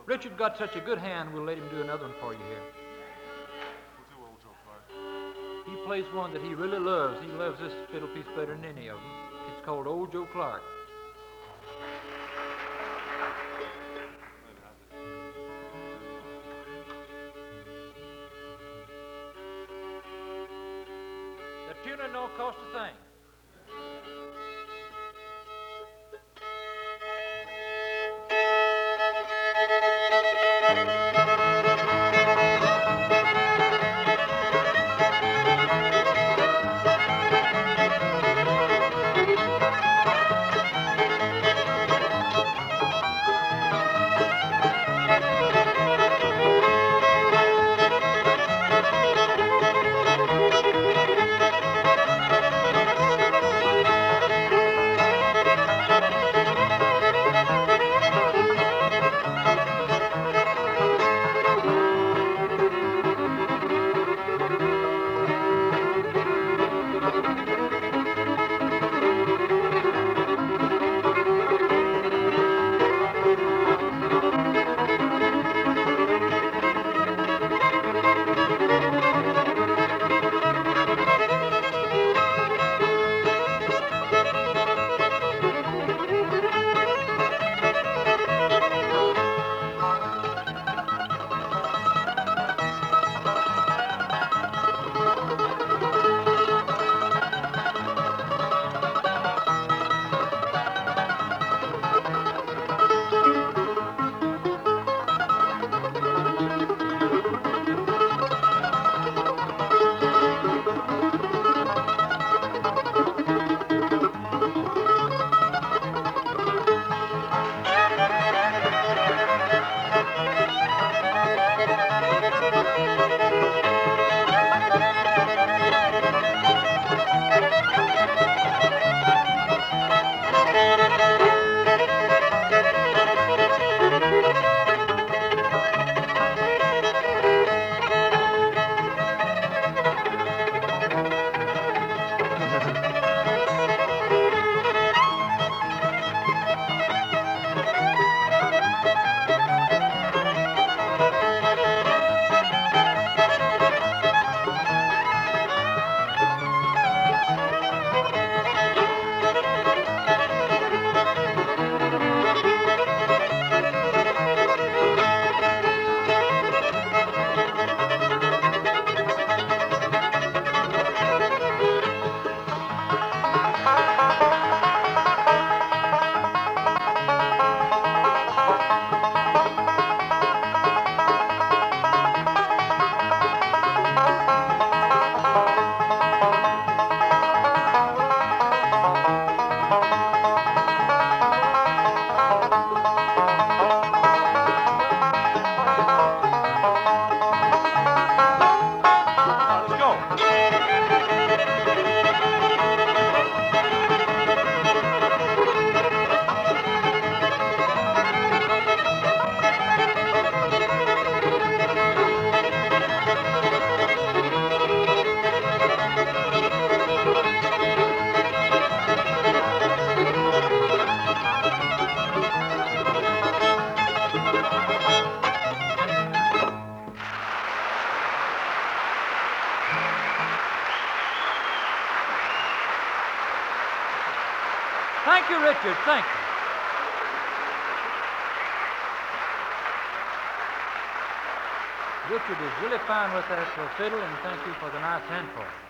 Richard got such a good hand, we'll let him do another one for you here. We'll do Old Joe Clark. He plays one that he really loves. He loves this fiddle piece better than any of them. It's called Old Joe Clark. The tuning don't cost a thing. Thank you, Richard. Thank you. Richard is really fine with that fiddle, and thank you for the nice hand for it.